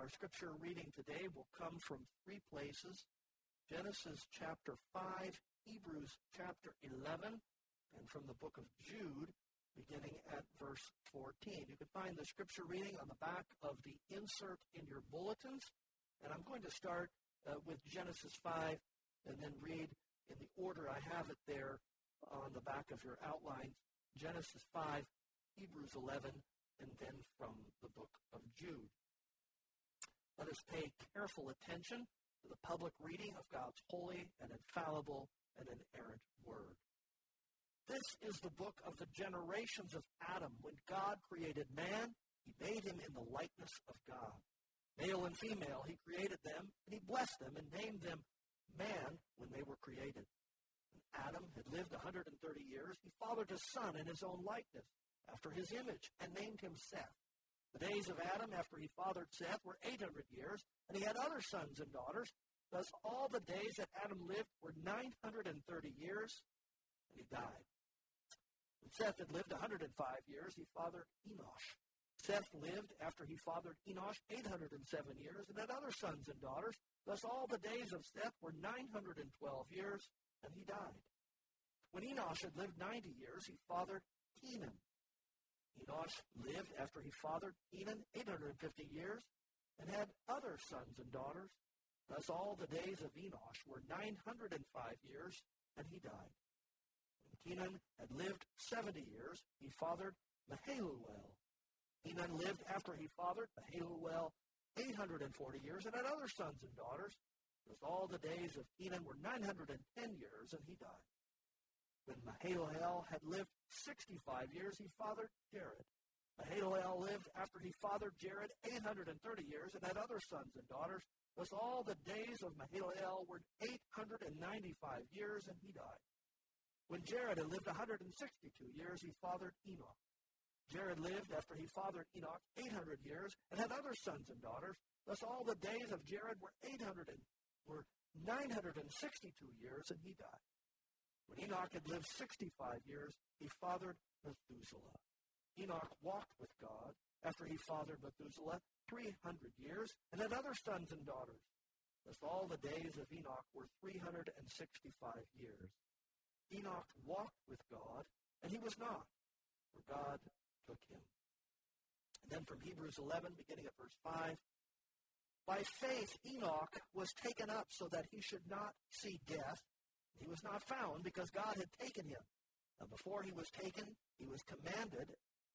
Our scripture reading today will come from three places: Genesis chapter 5, Hebrews chapter 11, and from the book of Jude, beginning at verse 14. You can find the scripture reading on the back of the insert in your bulletins, and I'm going to start with Genesis 5 and then read in the order I have it there on the back of your outlines: Genesis 5, Hebrews 11, and then from the book of Jude. Let us pay careful attention to the public reading of God's holy and infallible and inerrant word. This is the book of the generations of Adam. When God created man, he made him in the likeness of God. Male and female, he created them, and he blessed them and named them man when they were created. When Adam had lived 130 years, he fathered a son in his own likeness, after his image, and named him Seth. The days of Adam after he fathered Seth were 800 years, and he had other sons and daughters. Thus all the days that Adam lived were 930 years, and he died. When Seth had lived 105 years, he fathered Enosh. Seth lived after he fathered Enosh 807 years, and had other sons and daughters. Thus all the days of Seth were 912 years, and he died. When Enosh had lived 90 years, he fathered Kenan. Enosh lived after he fathered Kenan 850 years, and had other sons and daughters. Thus all the days of Enosh were 905 years, and he died. When Kenan had lived 70 years, he fathered Mahalalel. Kenan lived after he fathered Mahalalel 840 years, and had other sons and daughters. Thus all the days of Kenan were 910 years, and he died. When Mahalalel had lived 65 years, he fathered Jared. Mahalalel lived after he fathered Jared 830 years, and had other sons and daughters. Thus all the days of Mahalalel were 895 years, and he died. When Jared had lived 162 years, he fathered Enoch. Jared lived after he fathered Enoch 800 years, and had other sons and daughters. Thus all the days of Jared were 962 years, and he died. When Enoch had lived 65 years, he fathered Methuselah. Enoch walked with God after he fathered Methuselah 300 years, and had other sons and daughters. Thus all the days of Enoch were 365 years. Enoch walked with God, and he was not, for God took him. And then from Hebrews 11, beginning at verse 5, by faith Enoch was taken up so that he should not see death. He was not found because God had taken him. And before he was taken, he was commended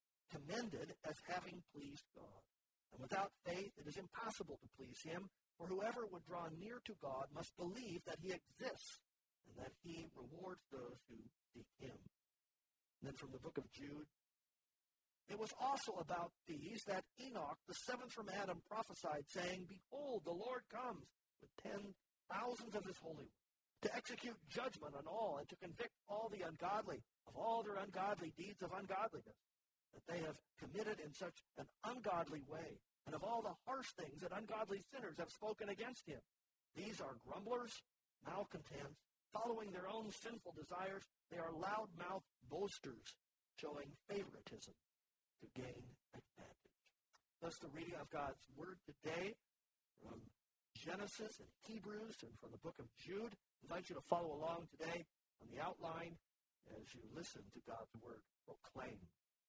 as having pleased God. And without faith, it is impossible to please him, for whoever would draw near to God must believe that he exists and that he rewards those who seek him. And then from the book of Jude, it was also about these that Enoch, the seventh from Adam, prophesied, saying, behold, the Lord comes with 10,000 of his holy ones, to execute judgment on all, and to convict all the ungodly of all their ungodly deeds of ungodliness that they have committed in such an ungodly way, and of all the harsh things that ungodly sinners have spoken against him. These are grumblers, malcontents, following their own sinful desires. They are loud-mouthed boasters, showing favoritism to gain advantage. Thus the reading of God's word today from Genesis and Hebrews and from the book of Jude. I invite you to follow along today on the outline as you listen to God's word proclaimed.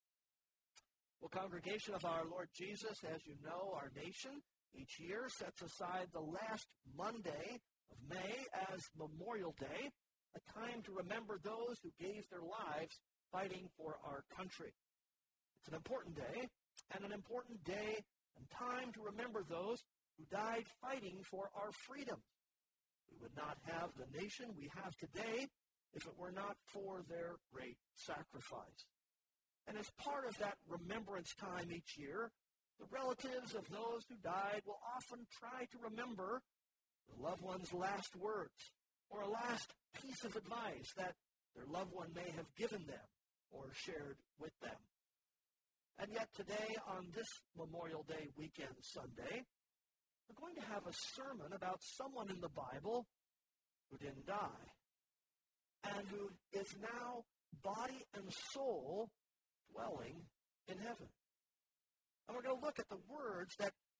Well, congregation of our Lord Jesus, as you know, our nation each year sets aside the last Monday of May as Memorial Day, a time to remember those who gave their lives fighting for our country. It's an important day, and an important day and time to remember those who died fighting for our freedom. We would not have the nation we have today if it were not for their great sacrifice. And as part of that remembrance time each year, the relatives of those who died will often try to remember the loved one's last words or a last piece of advice that their loved one may have given them or shared with them. And yet today, on this Memorial Day weekend Sunday, we're going to have a sermon about someone in the Bible who didn't die and who is now body and soul dwelling in heaven. And we're going to look at the words that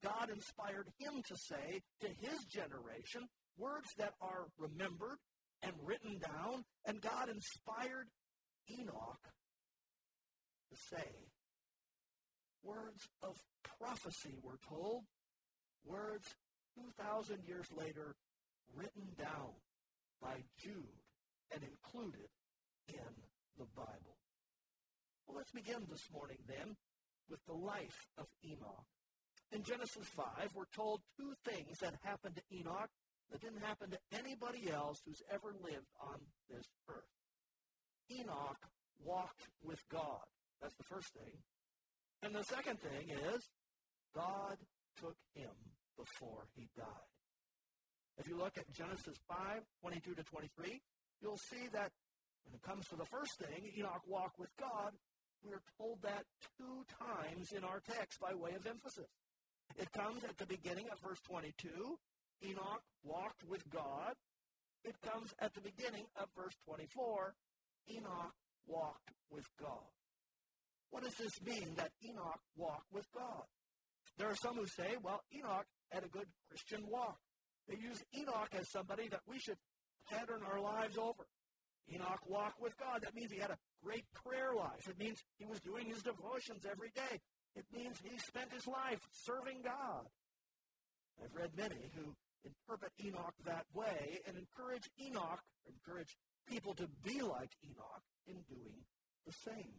God inspired him to say to his generation words that are remembered and written down, and God inspired Enoch to say words of prophecy, we're told, words 2,000 years later written down by Jude and included in the Bible. Well, let's begin this morning then with the life of Enoch. In Genesis 5, we're told two things that happened to Enoch that didn't happen to anybody else who's ever lived on this earth. Enoch walked with God. That's the first thing. And the second thing is God took him before he died. If you look at Genesis 5, 22 to 23, you'll see that when it comes to the first thing, Enoch walked with God, we're told that two times in our text by way of emphasis. It comes at the beginning of verse 22, Enoch walked with God. It comes at the beginning of verse 24, Enoch walked with God. What does this mean, that Enoch walked with God? There are some who say, well, Enoch had a good Christian walk. They use Enoch as somebody that we should pattern our lives over. Enoch walked with God. That means he had a great prayer life. It means he was doing his devotions every day. It means he spent his life serving God. I've read many who interpret Enoch that way and encourage people to be like Enoch in doing the same.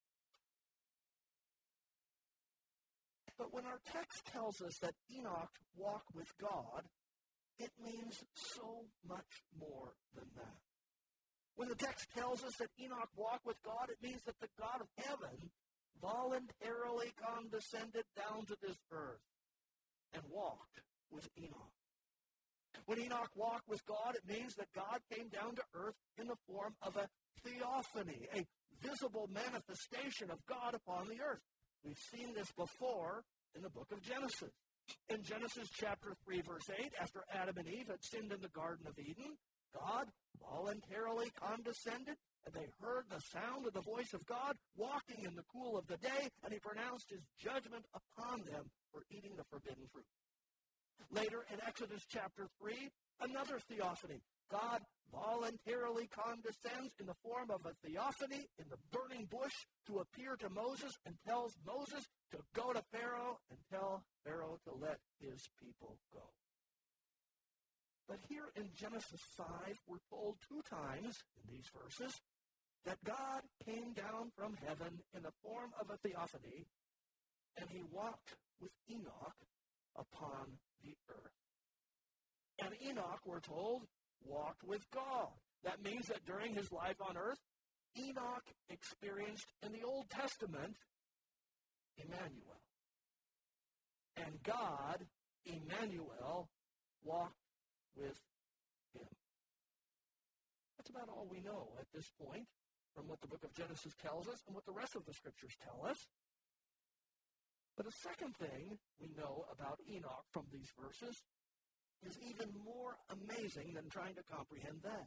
But when our text tells us that Enoch walked with God, it means so much more than that. When the text tells us that Enoch walked with God, it means that the God of heaven voluntarily condescended down to this earth and walked with Enoch. When Enoch walked with God, it means that God came down to earth in the form of a theophany, a visible manifestation of God upon the earth. We've seen this before in the book of Genesis. In Genesis chapter 3, verse 8, after Adam and Eve had sinned in the Garden of Eden, God voluntarily condescended, and they heard the sound of the voice of God walking in the cool of the day, and he pronounced his judgment upon them for eating the forbidden fruit. Later in Exodus chapter 3, another theophany. God voluntarily condescends in the form of a theophany in the burning bush to appear to Moses and tells Moses to go to Pharaoh and tell Pharaoh to let his people go. But here in Genesis 5, we're told two times in these verses that God came down from heaven in the form of a theophany, and he walked with Enoch upon the earth. And Enoch, we're told, walked with God. That means that during his life on earth, Enoch experienced in the Old Testament Emmanuel. And God, Emmanuel, walked with him. That's about all we know at this point from what the book of Genesis tells us and what the rest of the scriptures tell us. But a second thing we know about Enoch from these verses is even more amazing than trying to comprehend that.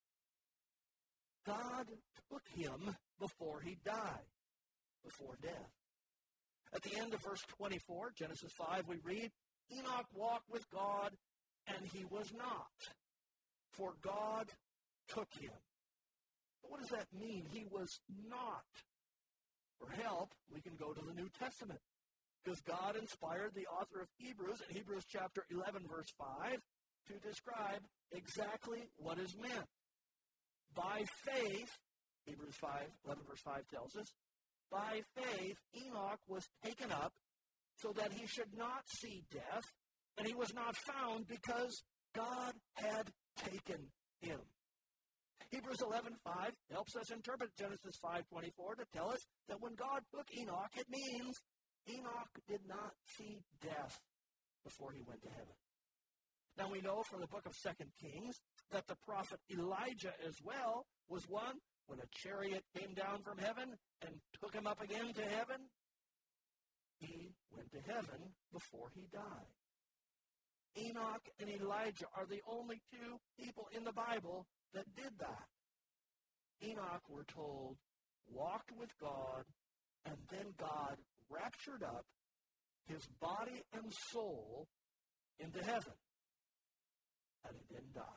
God took him before he died, before death. At the end of verse 24, Genesis 5, we read, Enoch walked with God, and he was not, for God took him. But what does that mean? He was not. For help, we can go to the New Testament, because God inspired the author of Hebrews in Hebrews chapter 11, verse 5, to describe exactly what is meant. By faith, Hebrews 11, verse 5 tells us, by faith Enoch was taken up so that he should not see death, and he was not found because God had taken him. Hebrews 11:5 helps us interpret Genesis 5:24 to tell us that when God took Enoch, it means Enoch did not see death before he went to heaven. Now we know from the book of 2 Kings that the prophet Elijah as well was one when a chariot came down from heaven and took him up again to heaven. He went to heaven before he died. Enoch and Elijah are the only two people in the Bible that did that. Enoch, we're told, walked with God, and then God raptured up his body and soul into heaven, and he didn't die.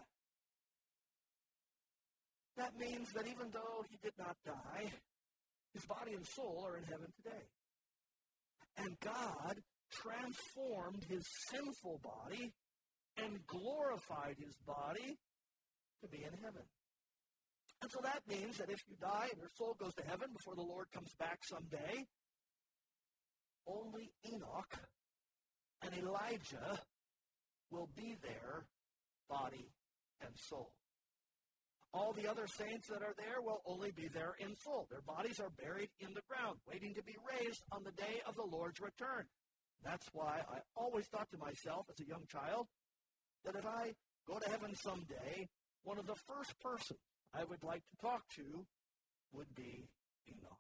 That means that even though he did not die, his body and soul are in heaven today. And God transformed his sinful body and glorified his body to be in heaven. And so that means that if you die and your soul goes to heaven before the Lord comes back someday, only Enoch and Elijah will be there, body and soul. All the other saints that are there will only be there in soul. Their bodies are buried in the ground, waiting to be raised on the day of the Lord's return. That's why I always thought to myself as a young child that if I go to heaven someday, one of the first persons I would like to talk to would be Enoch.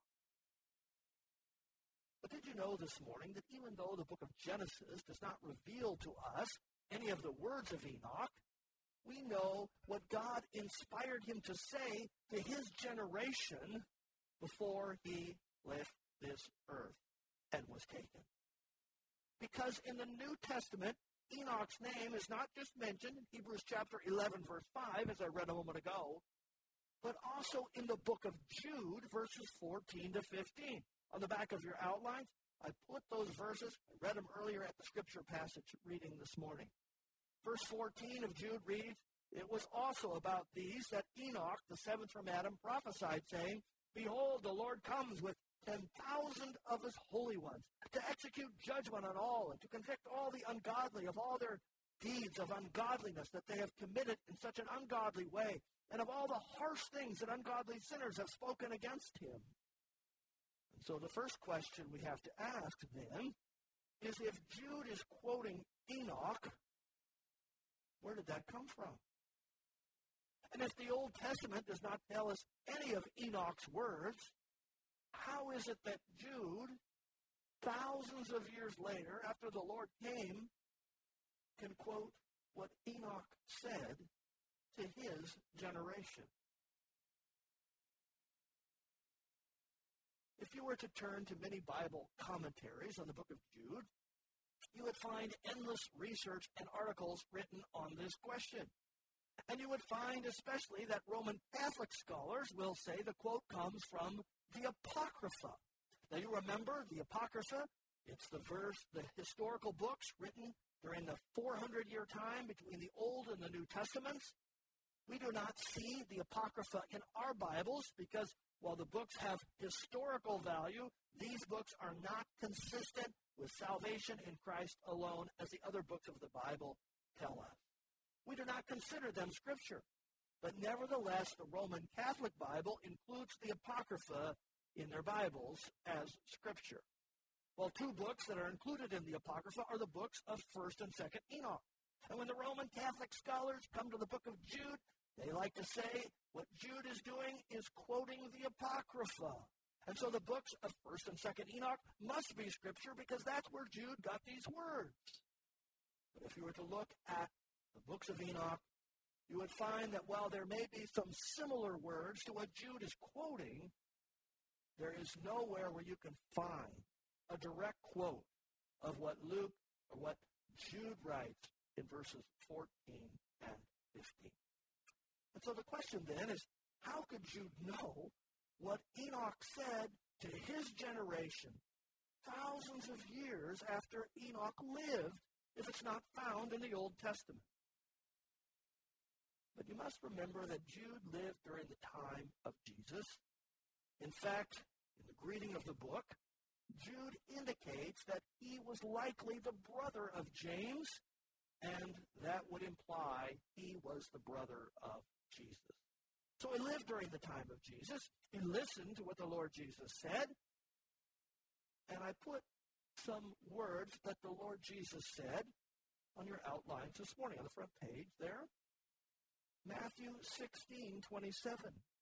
But did you know this morning that even though the book of Genesis does not reveal to us any of the words of Enoch, we know what God inspired him to say to his generation before he left this earth and was taken. Because in the New Testament, Enoch's name is not just mentioned in Hebrews chapter 11, verse 5, as I read a moment ago, but also in the book of Jude, verses 14 to 15. On the back of your outlines, I put those verses. I read them earlier at the scripture passage reading this morning. Verse 14 of Jude reads, "It was also about these that Enoch, the seventh from Adam, prophesied, saying, Behold, the Lord comes with 10,000 of his holy ones, to execute judgment on all, and to convict all the ungodly of all their deeds of ungodliness that they have committed in such an ungodly way, and of all the harsh things that ungodly sinners have spoken against him." And so the first question we have to ask then is, if Jude is quoting Enoch, where did that come from? And if the Old Testament does not tell us any of Enoch's words, how is it that Jude, thousands of years later, after the Lord came, can quote what Enoch said to his generation? If you were to turn to many Bible commentaries on the book of Jude, you would find endless research and articles written on this question. And you would find especially that Roman Catholic scholars will say the quote comes from the Apocrypha. Now you remember the Apocrypha, it's the historical books written during the 400-year time between the Old and the New Testaments. We do not see the Apocrypha in our Bibles because while the books have historical value, these books are not consistent with salvation in Christ alone, as the other books of the Bible tell us. We do not consider them Scripture, but nevertheless, the Roman Catholic Bible includes the Apocrypha in their Bibles as Scripture. Well, two books that are included in the Apocrypha are the books of 1st and 2nd Enoch. And when the Roman Catholic scholars come to the book of Jude, they like to say what Jude is doing is quoting the Apocrypha. And so the books of 1st and 2nd Enoch must be Scripture because that's where Jude got these words. But if you were to look at the books of Enoch, you would find that while there may be some similar words to what Jude is quoting, there is nowhere where you can find a direct quote of what Luke or what Jude writes in verses 14 and 15. And so the question then is, how could Jude know what Enoch said to his generation thousands of years after Enoch lived if it's not found in the Old Testament? But you must remember that Jude lived during the time of Jesus. In fact, in the greeting of the book, Jude indicates that he was likely the brother of James, and that would imply he was the brother of Jesus. So he lived during the time of Jesus. He listened to what the Lord Jesus said, and I put some words that the Lord Jesus said on your outlines this morning on the front page there. Matthew 16:27.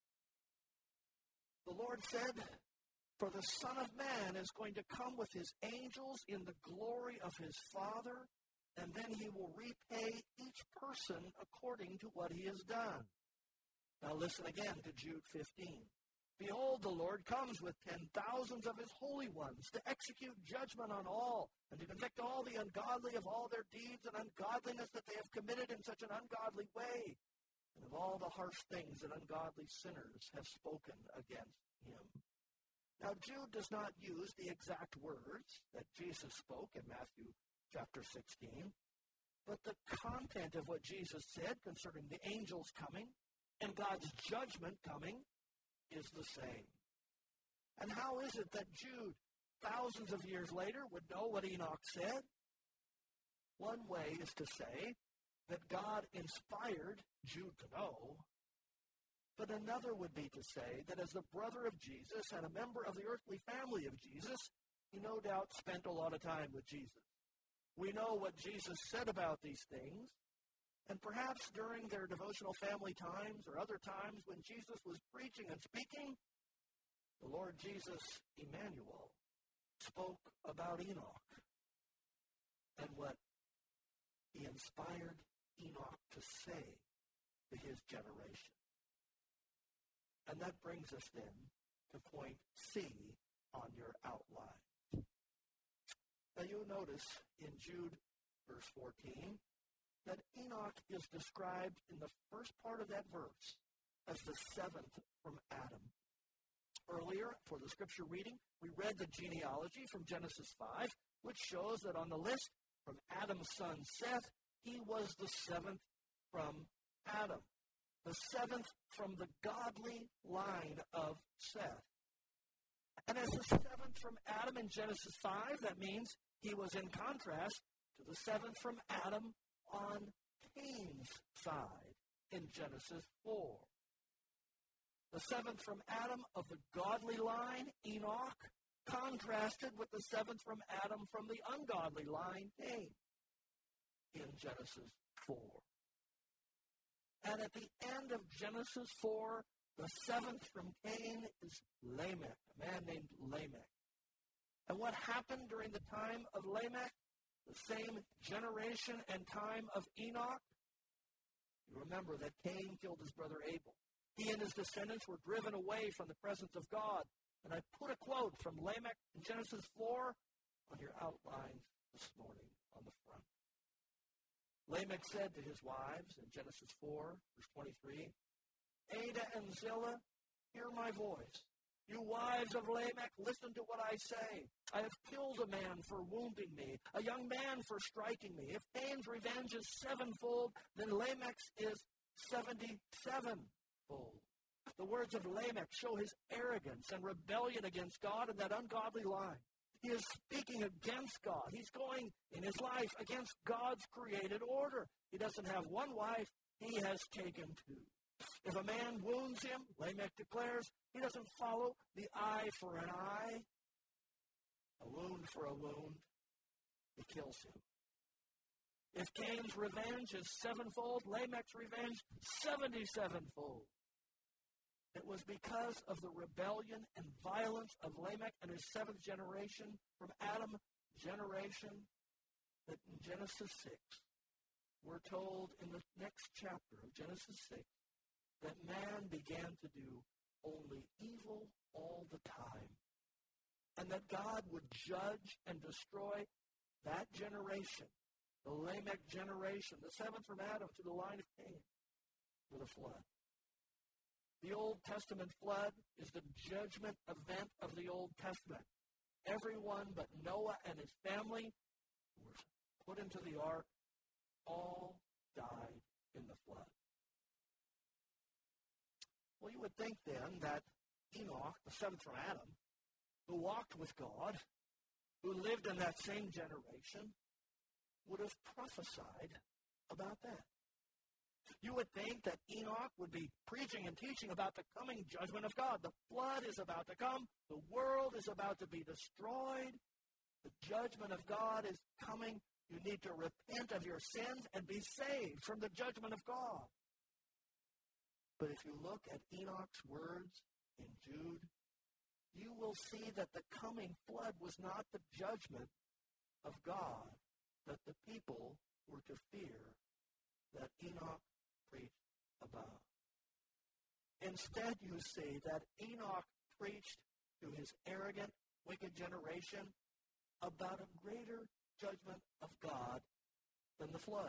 The Lord said, "For the Son of Man is going to come with his angels in the glory of his Father, and then he will repay each person according to what he has done." Now listen again to Jude 15. Behold, the Lord comes with 10,000s of his holy ones to execute judgment on all and to convict all the ungodly of all their deeds and ungodliness that they have committed in such an ungodly way, and of all the harsh things that ungodly sinners have spoken against him. Now, Jude does not use the exact words that Jesus spoke in Matthew chapter 16, but the content of what Jesus said concerning the angels coming and God's judgment coming is the same. And how is it that Jude, thousands of years later, would know what Enoch said? One way is to say that God inspired Jude to know, but another would be to say that as the brother of Jesus and a member of the earthly family of Jesus, he no doubt spent a lot of time with Jesus. We know what Jesus said about these things, and perhaps during their devotional family times or other times when Jesus was preaching and speaking, the Lord Jesus, Emmanuel, spoke about Enoch and what he inspired Enoch to say to his generation. And that brings us then to point C on your outline. Now you'll notice in Jude verse 14, that Enoch is described in the first part of that verse as the seventh from Adam. Earlier, for the scripture reading, we read the genealogy from Genesis 5, which shows that on the list from Adam's son Seth, he was the seventh from Adam, the seventh from the godly line of Seth. And as the seventh from Adam in Genesis 5, that means he was in contrast to the seventh from Adam on Cain's side in Genesis 4. The seventh from Adam of the godly line, Enoch, contrasted with the seventh from Adam from the ungodly line, Cain, in Genesis 4. And at the end of Genesis 4, the seventh from Cain is Lamech, a man named Lamech. And what happened during the time of Lamech? The same generation and time of Enoch. You remember that Cain killed his brother Abel. He and his descendants were driven away from the presence of God. And I put a quote from Lamech in Genesis 4 on your outline this morning on the front. Lamech said to his wives in Genesis 4, verse 23, Ada and Zillah, hear my voice. You wives of Lamech, listen to what I say. I have killed a man for wounding me, a young man for striking me. If Cain's revenge is sevenfold, then Lamech's is 77-fold. The words of Lamech show his arrogance and rebellion against God in that ungodly line. He is speaking against God. He's going in his life against God's created order. He doesn't have one wife. He has taken two. If a man wounds him, Lamech declares, he doesn't follow the eye for an eye, a wound for a wound. He kills him. If Cain's revenge is sevenfold, Lamech's revenge 77-fold. It was because of the rebellion and violence of Lamech and his seventh generation from Adam generation that in Genesis 6, we're told in the next chapter of Genesis 6, that man began to do only evil all the time, and that God would judge and destroy that generation, the Lamech generation, the seventh from Adam to the line of Cain, with a flood. The Old Testament flood is the judgment event of the Old Testament. Everyone but Noah and his family were put into the ark, all died in the flood. Well, you would think then that Enoch, the seventh from Adam, who walked with God, who lived in that same generation, would have prophesied about that. You would think that Enoch would be preaching and teaching about the coming judgment of God. The flood is about to come. The world is about to be destroyed. The judgment of God is coming. You need to repent of your sins and be saved from the judgment of God. But if you look at Enoch's words in Jude, you will see that the coming flood was not the judgment of God that the people were to fear that Enoch preached about. Instead, you see that Enoch preached to his arrogant, wicked generation about a greater judgment of God than the flood.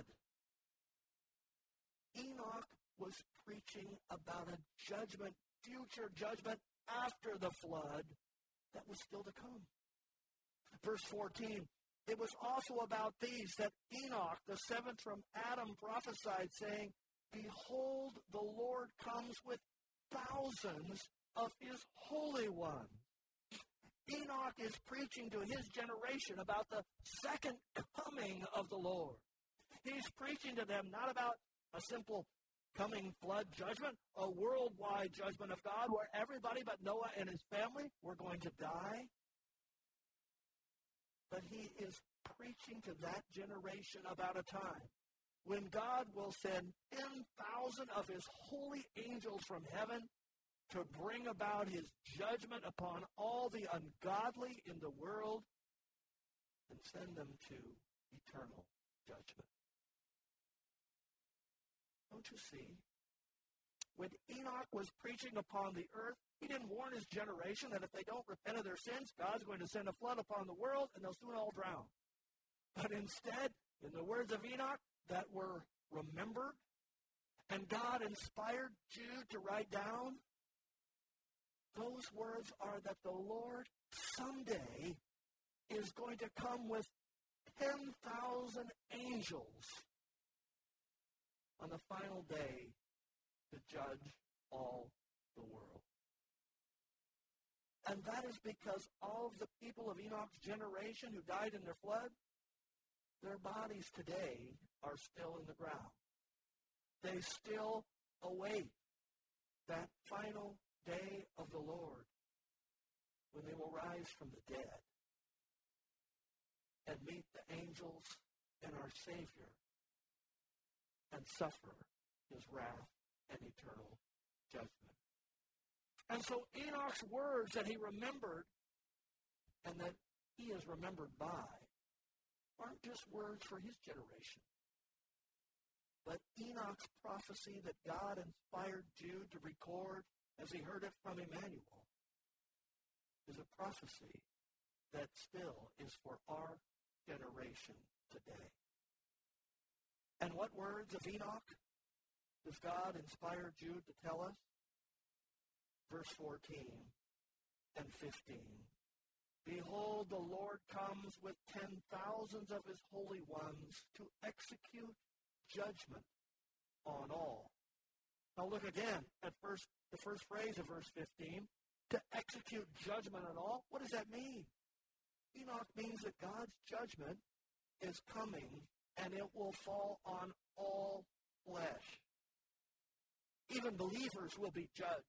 Enoch was preaching about a judgment, future judgment after the flood that was still to come. Verse 14, it was also about these that Enoch, the seventh from Adam, prophesied, saying, Behold, the Lord comes with thousands of his holy ones. Enoch is preaching to his generation about the second coming of the Lord. He's preaching to them not about a simple coming flood judgment, a worldwide judgment of God where everybody but Noah and his family were going to die. But he is preaching to that generation about a time when God will send 10,000 of his holy angels from heaven to bring about his judgment upon all the ungodly in the world and send them to eternal judgment. Don't you see? When Enoch was preaching upon the earth, he didn't warn his generation that if they don't repent of their sins, God's going to send a flood upon the world and they'll soon all drown. But instead, in the words of Enoch that were remembered, and God inspired Jude to write down, those words are that the Lord someday is going to come with 10,000 angels on the final day to judge all the world. And that is because all of the people of Enoch's generation who died in their flood, their bodies today are still in the ground. They still await that final day of the Lord when they will rise from the dead and meet the angels and our Savior and suffer his wrath and eternal judgment. And so Enoch's words that he remembered and that he is remembered by aren't just words for his generation, but Enoch's prophecy that God inspired Jude to record as he heard it from Emmanuel is a prophecy that still is for our generation today. And what words of Enoch does God inspire Jude to tell us? Verse 14 and 15. Behold, the Lord comes with 10,000s of his holy ones to execute judgment on all. Now look again at the first phrase of verse 15. To execute judgment on all. What does that mean? Enoch means that God's judgment is coming and it will fall on all flesh. Even believers will be judged.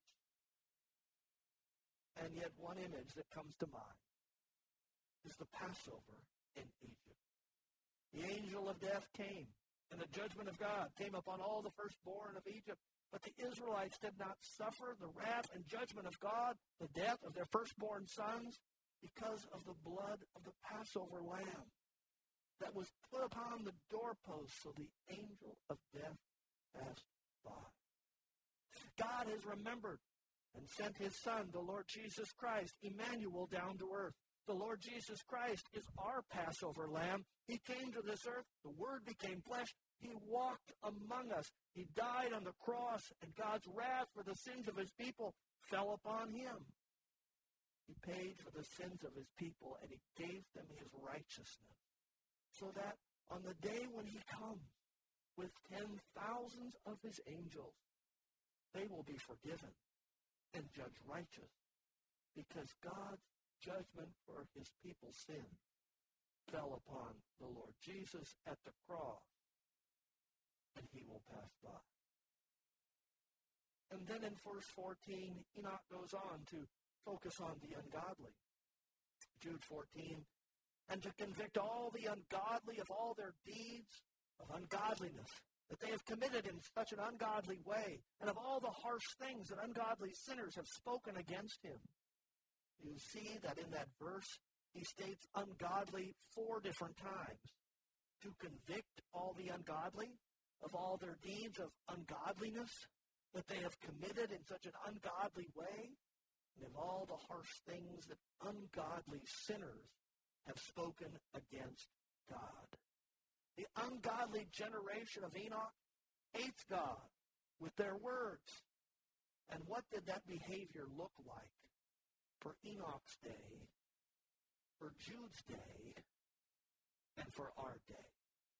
And yet one image that comes to mind is the Passover in Egypt. The angel of death came, and the judgment of God came upon all the firstborn of Egypt. But the Israelites did not suffer the wrath and judgment of God, the death of their firstborn sons, because of the blood of the Passover lamb that was put upon the doorpost, so the angel of death passed by. God has remembered and sent his Son, the Lord Jesus Christ, Emmanuel, down to earth. The Lord Jesus Christ is our Passover lamb. He came to this earth. The Word became flesh. He walked among us. He died on the cross, and God's wrath for the sins of his people fell upon him. He paid for the sins of his people, and he gave them his righteousness, so that on the day when he comes with 10,000s of his angels, they will be forgiven and judged righteous, because God's judgment for his people's sin fell upon the Lord Jesus at the cross, and he will pass by. And then in verse 14, Enoch goes on to focus on the ungodly. Jude 14, and to convict all the ungodly of all their deeds of ungodliness that they have committed in such an ungodly way, and of all the harsh things that ungodly sinners have spoken against him. You see that in that verse, he states ungodly 4 different times. To convict all the ungodly of all their deeds of ungodliness that they have committed in such an ungodly way. and of all the harsh things that ungodly sinners have spoken against God. The ungodly generation of Enoch hates God with their words. And what did that behavior look like for Enoch's day, for Jude's day, and for our day?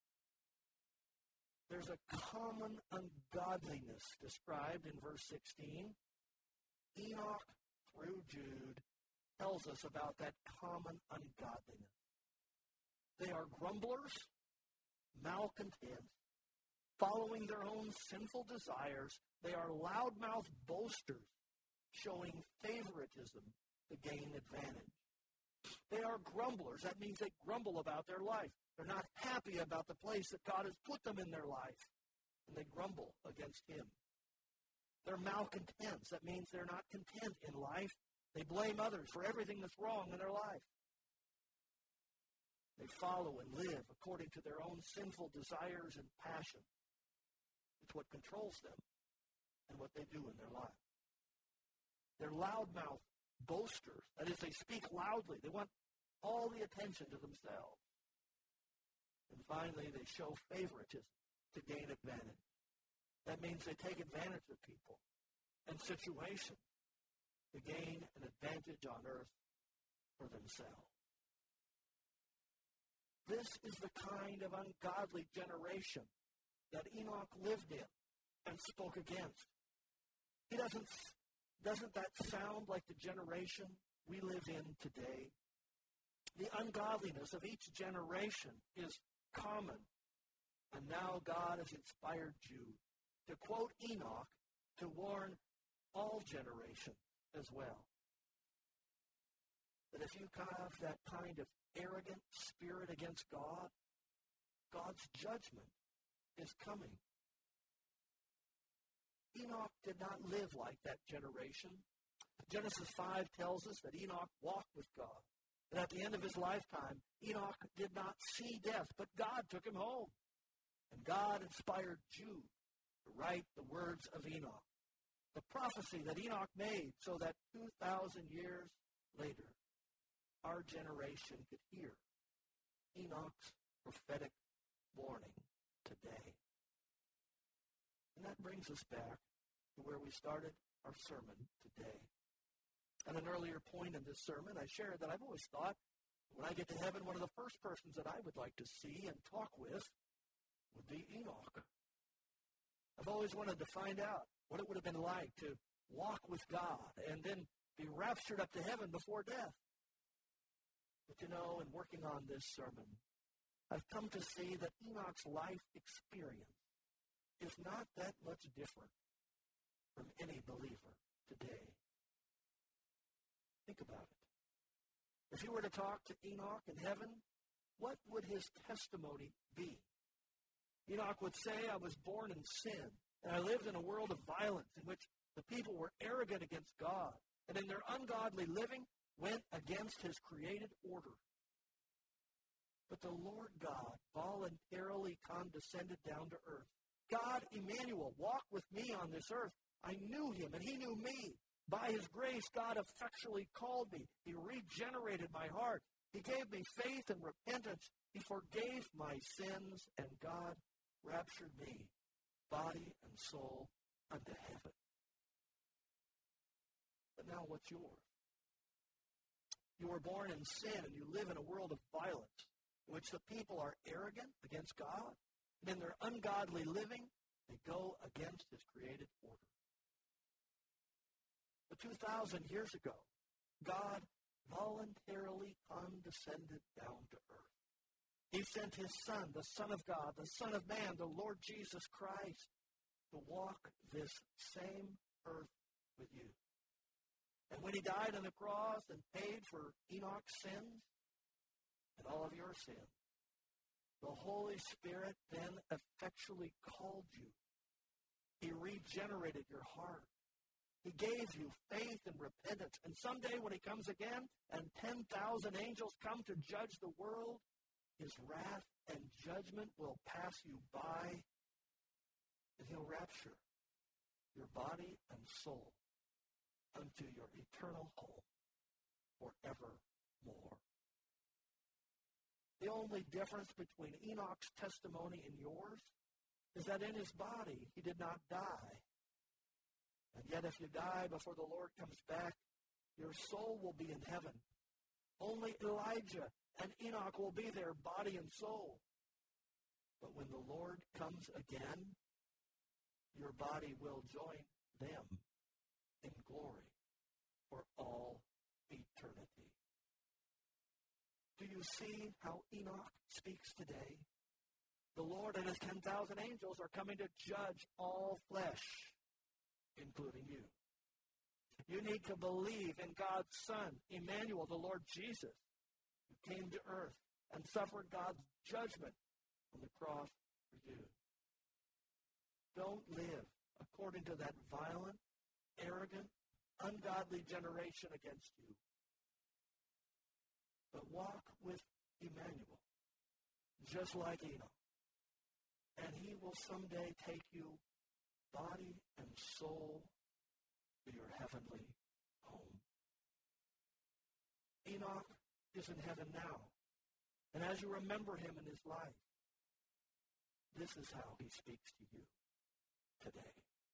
There's a common ungodliness described in verse 16. Enoch, through Jude, tells us about that common ungodliness. They are grumblers, malcontents, following their own sinful desires. They are loudmouth boasters, showing favoritism to gain advantage. They are grumblers. That means they grumble about their life. They're not happy about the place that God has put them in their life, and they grumble against Him. They're malcontents. That means they're not content in life. They blame others for everything that's wrong in their life. They follow and live according to their own sinful desires and passions. It's what controls them and what they do in their life. They're loudmouth boasters. That is, they speak loudly. They want all the attention to themselves. And finally, they show favoritism to gain advantage. That means they take advantage of people and situations to gain an advantage on earth for themselves. This is the kind of ungodly generation that Enoch lived in and spoke against. Doesn't that sound like the generation we live in today? The ungodliness of each generation is common. And now God has inspired Jude to quote Enoch to warn all generations as well. That if you have that kind of arrogant spirit against God, God's judgment is coming. Enoch did not live like that generation. Genesis 5 tells us that Enoch walked with God. And at the end of his lifetime, Enoch did not see death, but God took him home. And God inspired Jude to write the words of Enoch, the prophecy that Enoch made so that 2,000 years later, our generation could hear Enoch's prophetic warning today. And that brings us back to where we started our sermon today. At an earlier point in this sermon, I shared that I've always thought when I get to heaven, one of the first persons that I would like to see and talk with would be Enoch. I've always wanted to find out what it would have been like to walk with God and then be raptured up to heaven before death. But you know, in working on this sermon, I've come to see that Enoch's life experience is not that much different from any believer today. Think about it. If you were to talk to Enoch in heaven, what would his testimony be? Enoch would say, I was born in sin, and I lived in a world of violence in which the people were arrogant against God, and in their ungodly living went against his created order. But the Lord God voluntarily condescended down to earth. God, Emmanuel, walked with me on this earth. I knew him, and he knew me. By his grace, God effectually called me. He regenerated my heart. He gave me faith and repentance. He forgave my sins, and God raptured me, body and soul, unto heaven. But now what's yours? You were born in sin, and you live in a world of violence, in which the people are arrogant against God, and in their ungodly living, they go against his created order. But 2,000 years ago, God voluntarily condescended down to earth. He sent his Son, the Son of God, the Son of Man, the Lord Jesus Christ, to walk this same earth with you. And when he died on the cross and paid for Enoch's sins and all of your sins, the Holy Spirit then effectually called you. He regenerated your heart. He gave you faith and repentance. And someday when he comes again and 10,000 angels come to judge the world, his wrath and judgment will pass you by, and he'll rapture your body and soul unto your eternal home forevermore. The only difference between Enoch's testimony and yours is that in his body he did not die. And yet if you die before the Lord comes back, your soul will be in heaven. Only Elijah and Enoch will be there, body and soul. But when the Lord comes again, your body will join them in glory for all eternity. Do you see how Enoch speaks today? The Lord and his 10,000 angels are coming to judge all flesh, including you. You need to believe in God's Son, Emmanuel, the Lord Jesus, who came to earth and suffered God's judgment on the cross for you. Don't live according to that violent, arrogant, ungodly generation against you. But walk with Emmanuel, just like Enoch. And he will someday take you, body and soul, to your heavenly home. Enoch is in heaven now. And as you remember him in his life, this is how he speaks to you today.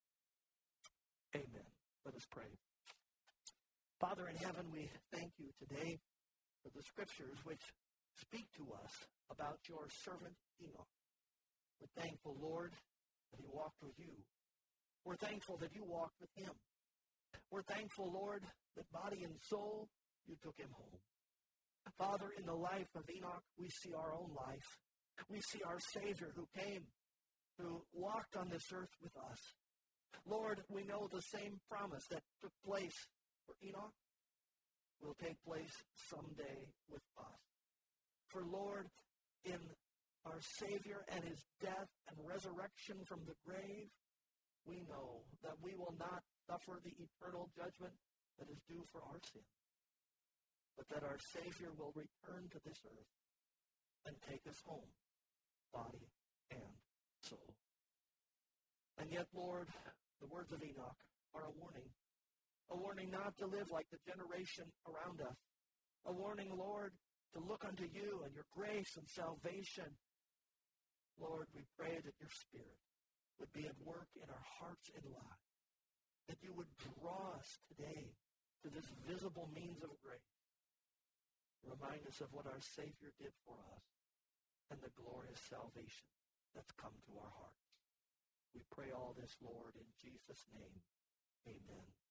Amen. Let us pray. Father in heaven, we thank you today for the scriptures which speak to us about your servant Enoch. We're thankful, Lord, that he walked with you. We're thankful that you walked with him. We're thankful, Lord, that body and soul, you took him home. Father, in the life of Enoch, we see our own life. We see our Savior who came, who walked on this earth with us. Lord, we know the same promise that took place for Enoch will take place someday with us. For Lord, in our Savior and his death and resurrection from the grave, we know that we will not suffer the eternal judgment that is due for our sin, but that our Savior will return to this earth and take us home, body and soul. And yet, Lord, the words of Enoch are a warning not to live like the generation around us, a warning, Lord, to look unto you and your grace and salvation. Lord, we pray that your Spirit would be at work in our hearts and lives, that you would draw us today to this visible means of grace. Remind us of what our Savior did for us and the glorious salvation that's come to our hearts. We pray all this, Lord, in Jesus' name. Amen.